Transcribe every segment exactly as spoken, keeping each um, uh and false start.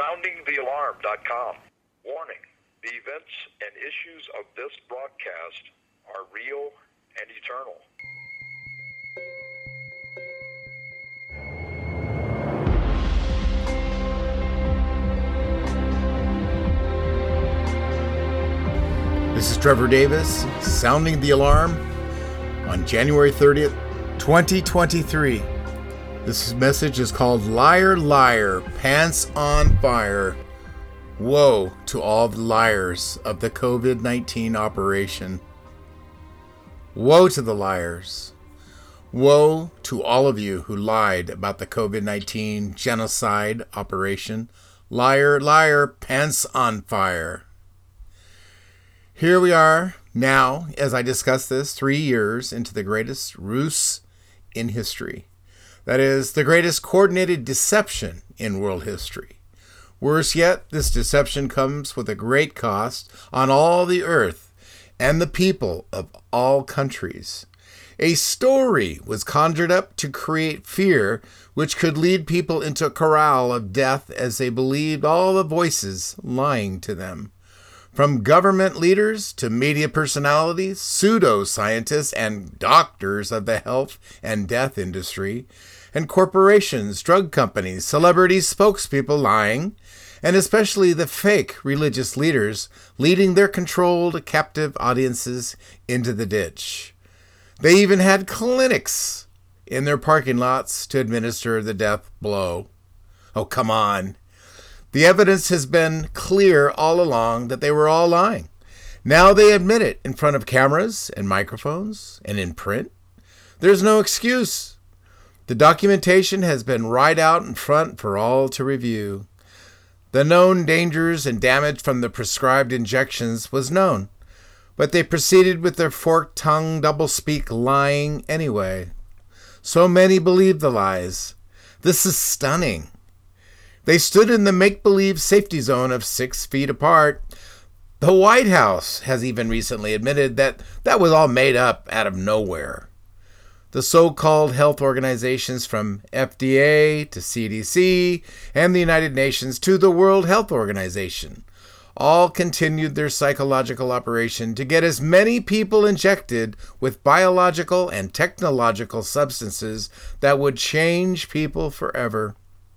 sounding the alarm dot com. Warning, the events and issues of this broadcast are real and eternal. This is Trevor Davis, sounding the alarm on January thirtieth, twenty twenty-three. This message is called Liar, Liar, Pants on Fire. Woe to all the liars of the covid nineteen operation. Woe to the liars. Woe to all of you who lied about the covid nineteen genocide operation. Liar, liar, pants on fire. Here we are now, as I discuss this, three years into the greatest ruse in history. That is, the greatest coordinated deception in world history. Worse yet, this deception comes with a great cost on all the earth and the people of all countries. A story was conjured up to create fear, which could lead people into a corral of death as they believed all the voices lying to them. From government leaders to media personalities, pseudoscientists, and doctors of the health and death industry, and corporations, drug companies, celebrities, spokespeople lying, and especially the fake religious leaders leading their controlled captive audiences into the ditch. They even had clinics in their parking lots to administer the death blow. Oh, come on. The evidence has been clear all along that they were all lying. Now they admit it in front of cameras and microphones and in print. There's no excuse. The documentation has been right out in front for all to review. The known dangers and damage from the prescribed injections was known, but they proceeded with their forked-tongued doublespeak lying anyway. So many believed the lies. This is stunning. They stood in the make-believe safety zone of six feet apart. The White House has even recently admitted that that was all made up out of nowhere. The so-called health organizations from F D A to C D C and the United Nations to the World Health Organization all continued their psychological operation to get as many people injected with biological and technological substances that would change people forever.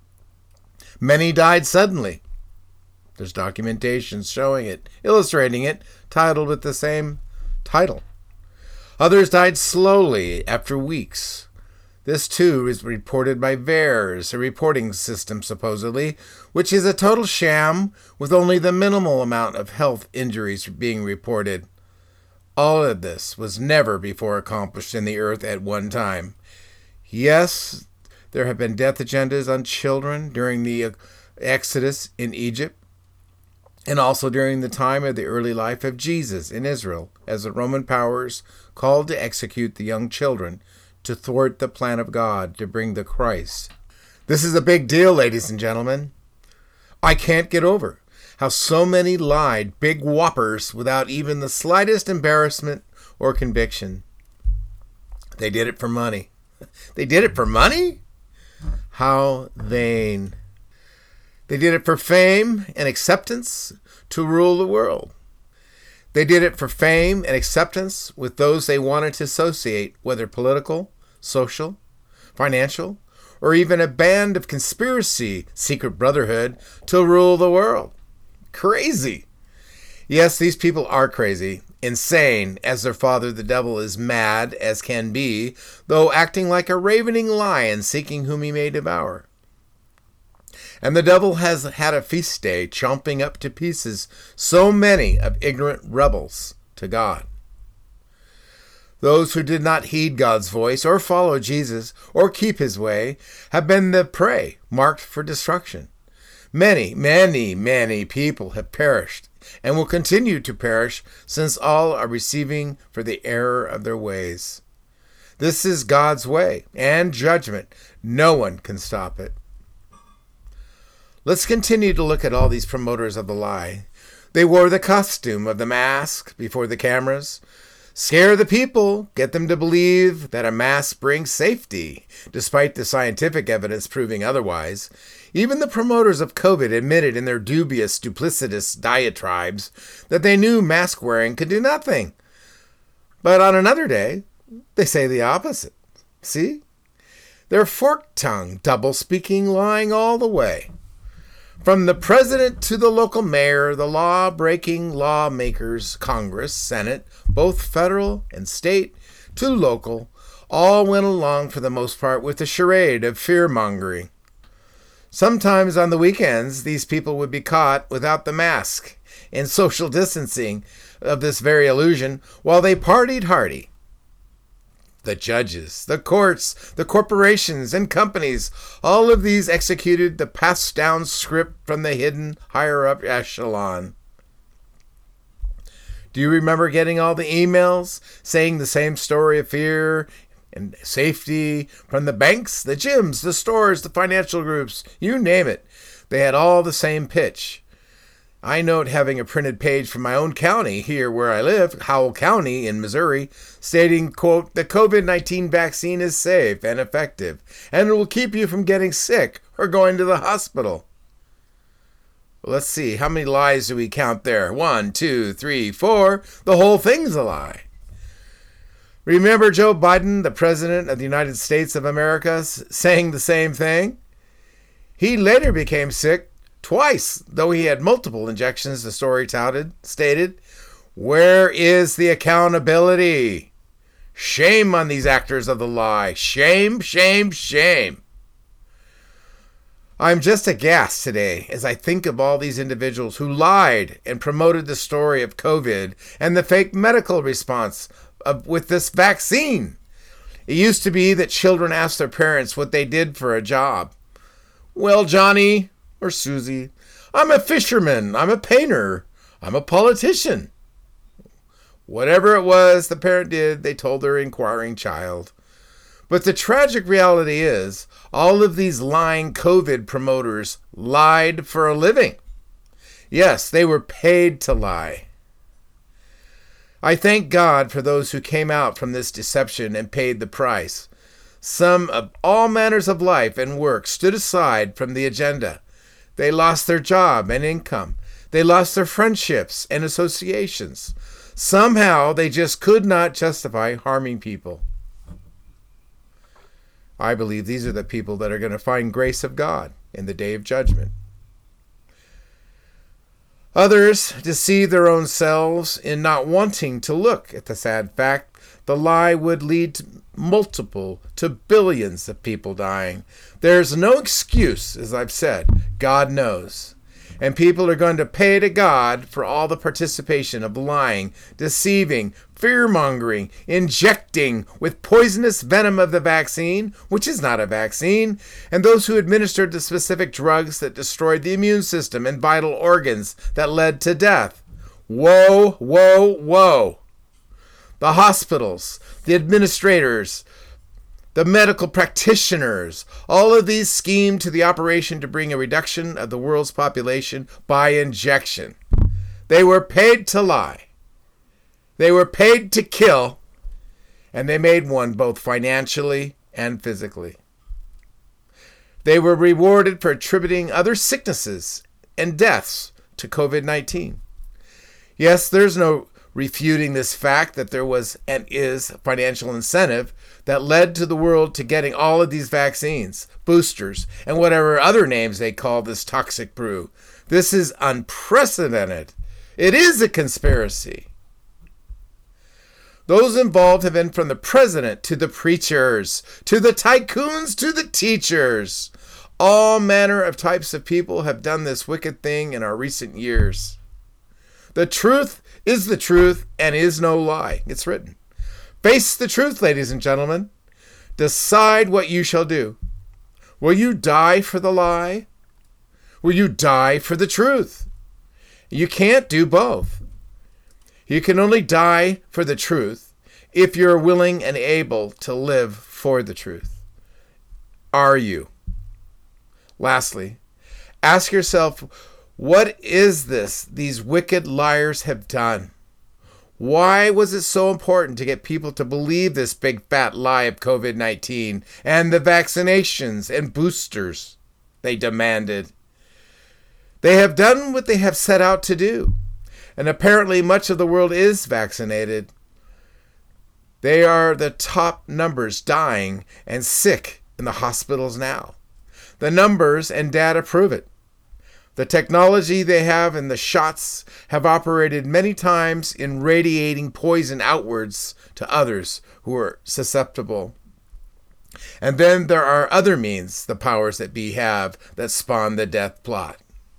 Many died suddenly. There's documentation showing it, illustrating it, titled with the same title. Others died slowly after weeks. This, too, is reported by VAERS, a reporting system, supposedly, which is a total sham with only the minimal amount of health injuries being reported. All of this was never before accomplished in the earth at one time. Yes, there have been death agendas on children during the Exodus in Egypt, and also during the time of the early life of Jesus in Israel, as the Roman powers called to execute the young children to thwart the plan of God to bring the Christ. This is a big deal, ladies and gentlemen. I can't get over how so many lied big whoppers without even the slightest embarrassment or conviction. They did it for money. They did it for money? How vain. They did it for fame and acceptance to rule the world. They did it for fame and acceptance with those they wanted to associate, whether political, social, financial, or even a band of conspiracy, secret brotherhood, to rule the world. Crazy. Yes, these people are crazy, insane, as their father the devil is mad as can be, though acting like a ravening lion seeking whom he may devour. And the devil has had a feast day, chomping up to pieces so many of ignorant rebels to God. Those who did not heed God's voice or follow Jesus or keep his way have been the prey marked for destruction. Many, many, many people have perished and will continue to perish, since all are receiving for the error of their ways. This is God's way and judgment. No one can stop it. Let's continue to look at all these promoters of the lie. They wore the costume of the mask before the cameras. Scare the people, get them to believe that a mask brings safety, despite the scientific evidence proving otherwise. Even the promoters of COVID admitted in their dubious, duplicitous diatribes that they knew mask wearing could do nothing. But on another day, they say the opposite. See? They're fork-tongued, double-speaking, lying all the way. From the president to the local mayor, the law-breaking lawmakers, Congress, Senate, both federal and state to local, all went along for the most part with the charade of fear-mongering. Sometimes on the weekends, these people would be caught without the mask and social distancing of this very illusion while they partied hardy. The judges, the courts, the corporations and companies, all of these executed the passed-down script from the hidden higher-up echelon. Do you remember getting all the emails saying the same story of fear and safety from the banks, the gyms, the stores, the financial groups, you name it? They had all the same pitch. I note having a printed page from my own county here where I live, Howell County in Missouri, stating, quote, the covid nineteen vaccine is safe and effective, and it will keep you from getting sick or going to the hospital. Well, let's see, how many lies do we count there? One, two, three, four. The whole thing's a lie. Remember Joe Biden, the President of the United States of America, saying the same thing? He later became sick twice, though he had multiple injections, the story touted, stated. Where is the accountability? Shame on these actors of the lie. Shame, shame, shame. I'm just aghast today as I think of all these individuals who lied and promoted the story of COVID and the fake medical response of, with this vaccine. It used to be that children asked their parents what they did for a job. Well, Johnny or Susie, I'm a fisherman, I'm a painter, I'm a politician. Whatever it was the parent did, they told their inquiring child. But the tragic reality is, all of these lying COVID promoters lied for a living. Yes, they were paid to lie. I thank God for those who came out from this deception and paid the price. Some of all manners of life and work stood aside from the agenda. They lost their job and income. They lost their friendships and associations. Somehow they just could not justify harming people. I believe these are the people that are going to find grace of God in the day of judgment. Others deceive their own selves in not wanting to look at the sad fact the lie would lead to multiple to billions of people dying. There's no excuse, as I've said. God knows. And people are going to pay to God for all the participation of lying, deceiving, fear-mongering, injecting with poisonous venom of the vaccine, which is not a vaccine, and those who administered the specific drugs that destroyed the immune system and vital organs that led to death. Whoa, whoa, whoa. The hospitals, the administrators, the medical practitioners, all of these schemed to the operation to bring a reduction of the world's population by injection. They were paid to lie. They were paid to kill, and they made one both financially and physically. They were rewarded for attributing other sicknesses and deaths to covid nineteen. Yes, there's no refuting this fact that there was and is financial incentive that led to the world to getting all of these vaccines, boosters, and whatever other names they call this toxic brew. This is unprecedented. It is a conspiracy. Those involved have been from the president to the preachers, to the tycoons, to the teachers. All manner of types of people have done this wicked thing in our recent years. The truth is the truth and is no lie. It's written. Face the truth, ladies and gentlemen. Decide what you shall do. Will you die for the lie? Will you die for the truth? You can't do both. You can only die for the truth if you're willing and able to live for the truth. Are you? Lastly, ask yourself, what is this these wicked liars have done? Why was it so important to get people to believe this big fat lie of covid nineteen and the vaccinations and boosters? they demanded. They have done what they have set out to do, and apparently much of the world is vaccinated. They are the top numbers dying and sick in the hospitals now. The numbers and data prove it. The technology they have and the shots have operated many times in radiating poison outwards to others who are susceptible. And then there are other means the powers that be have that spawn the death plot.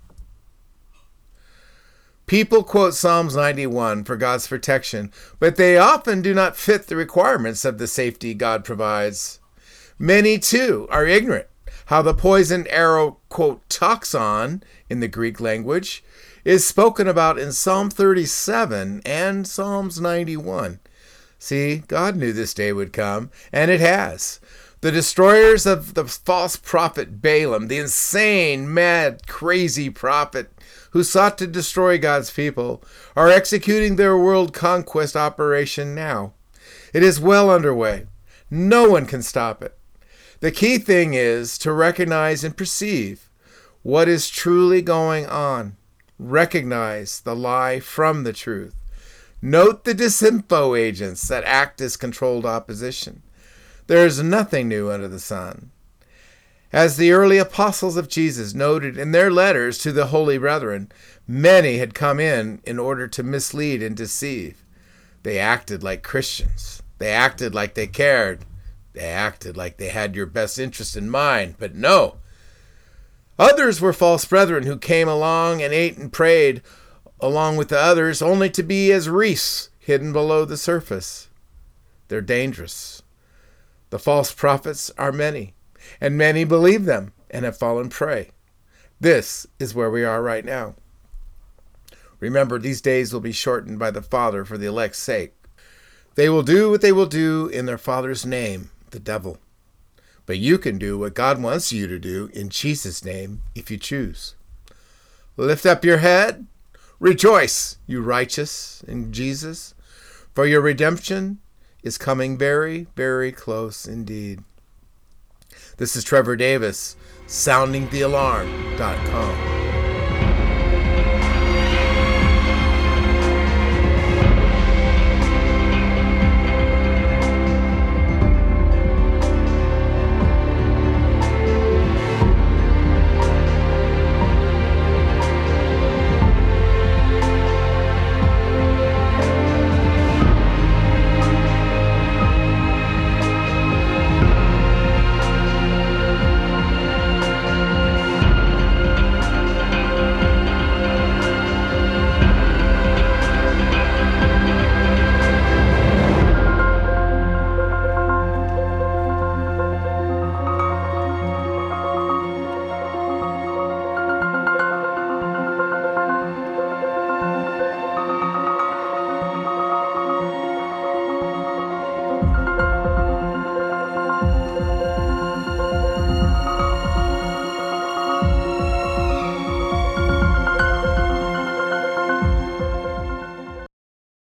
People quote Psalms ninety-one for God's protection, but they often do not fit the requirements of the safety God provides. Many, too, are ignorant how the poisoned arrow, quote, toxon, in the Greek language, is spoken about in Psalm thirty-seven and Psalms ninety-one. See, God knew this day would come, and it has. The destroyers of the false prophet Balaam, the insane, mad, crazy prophet who sought to destroy God's people, are executing their world conquest operation now. It is well underway. No one can stop it. The key thing is to recognize and perceive what is truly going on. Recognize the lie from the truth. Note the disinfo agents that act as controlled opposition. There is nothing new under the sun. As the early apostles of Jesus noted in their letters to the holy brethren, many had come in in order to mislead and deceive. They acted like Christians. They acted like they cared. They acted like they had your best interest in mind, but no. Others were false brethren who came along and ate and prayed along with the others, only to be as reefs hidden below the surface. They're dangerous. The false prophets are many, and many believe them and have fallen prey. This is where we are right now. Remember, these days will be shortened by the Father for the elect's sake. They will do what they will do in their father's name, the devil. But you can do what God wants you to do in Jesus' name if you choose. Lift up your head. Rejoice, you righteous, in Jesus, for your redemption is coming very, very close indeed. This is Trevor Davis, sounding the alarm dot com.